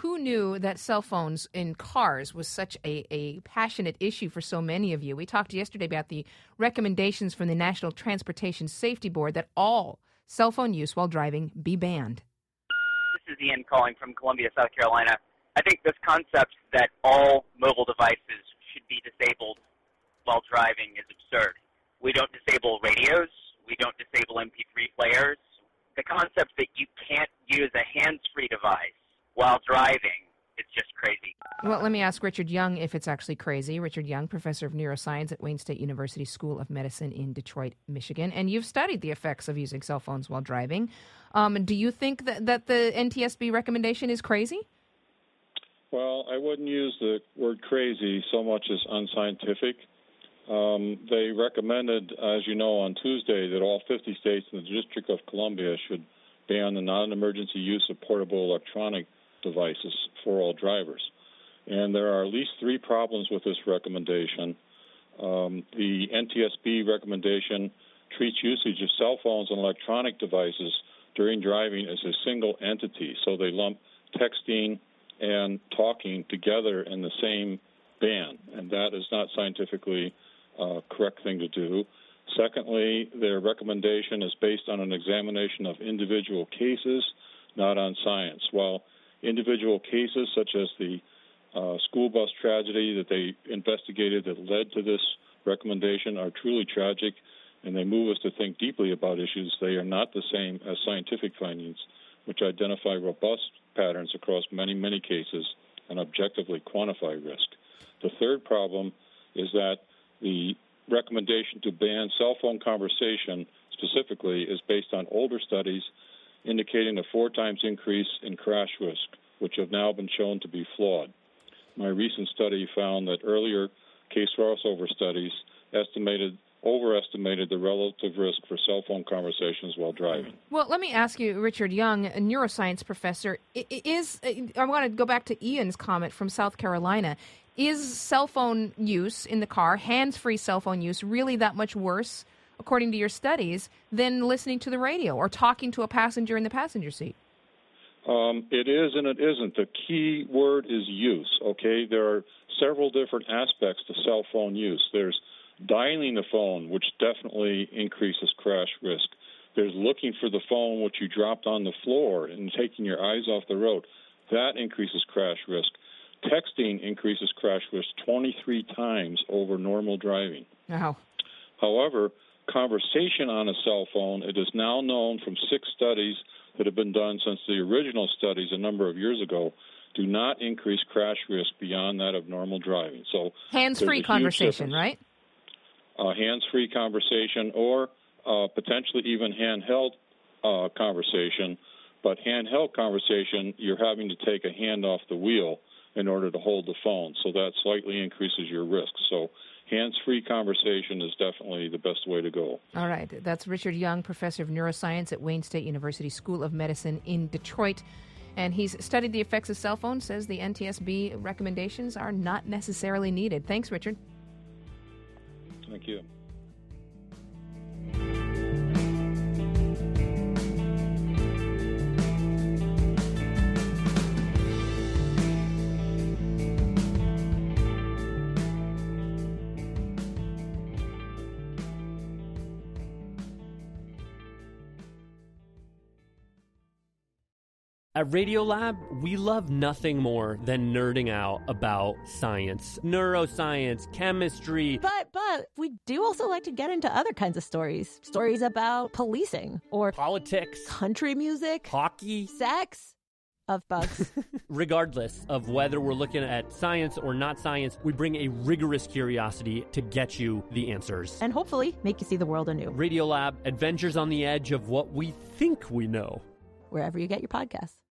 who knew that cell phones in cars was such a passionate issue for so many of you? We talked yesterday about the recommendations from the National Transportation Safety Board that all cell phone use while driving be banned. This is Ian calling from Columbia, South Carolina. I think this concept that all mobile devices should be disabled while driving is absurd. We don't disable radios. We don't disable MP3 players. The concept that you can't use a hands-free device while driving is just crazy. Well, let me ask Richard Young if it's actually crazy. Richard Young, professor of neuroscience at Wayne State University School of Medicine in Detroit, Michigan. And you've studied the effects of using cell phones while driving. Do you think that the NTSB recommendation is crazy? Well, I wouldn't use the word crazy so much as unscientific. They recommended, as you know, on Tuesday that all 50 states and the District of Columbia should ban the non-emergency use of portable electronic devices for all drivers. And there are at least three problems with this recommendation. The NTSB recommendation treats usage of cell phones and electronic devices during driving as a single entity, so they lump texting and talking together in the same ban, and that is not scientifically correct thing to do. Secondly, their recommendation is based on an examination of individual cases, not on science. While individual cases such as the school bus tragedy that they investigated that led to this recommendation are truly tragic, and they move us to think deeply about issues, they are not the same as scientific findings, which identify robust patterns across many, many cases and objectively quantify risk. The third problem is that the recommendation to ban cell phone conversation specifically is based on older studies indicating a 4 times increase in crash risk, which have now been shown to be flawed. My recent study found that earlier case crossover studies overestimated the relative risk for cell phone conversations while driving. Well, let me ask you, Richard Young, a neuroscience professor, I want to go back to Ian's comment from South Carolina. Is cell phone use in the car, hands-free cell phone use, really that much worse, according to your studies, than listening to the radio or talking to a passenger in the passenger seat? It is and it isn't. The key word is use, okay? There are several different aspects to cell phone use. There's dialing the phone, which definitely increases crash risk. There's looking for the phone, which you dropped on the floor, and taking your eyes off the road. That increases crash risk. Texting increases crash risk 23 times over normal driving. Wow. However, conversation on a cell phone, it is now known from 6 studies that have been done since the original studies a number of years ago, do not increase crash risk beyond that of normal driving. So hands-free conversation, right? Hands-free conversation or potentially even handheld conversation. But handheld conversation, you're having to take a hand off the wheel in order to hold the phone, so that slightly increases your risk. So hands-free conversation is definitely the best way to go. All right. That's Richard Young, professor of neuroscience at Wayne State University School of Medicine in Detroit. And he's studied the effects of cell phones, says the NTSB recommendations are not necessarily needed. Thanks, Richard. Thank you. At Radiolab, we love nothing more than nerding out about science, neuroscience, chemistry. But we do also like to get into other kinds of stories. Stories about policing or politics, country music, hockey, sex, of bugs. Regardless of whether we're looking at science or not science, we bring a rigorous curiosity to get you the answers. And hopefully make you see the world anew. Radiolab, adventures on the edge of what we think we know. Wherever you get your podcasts.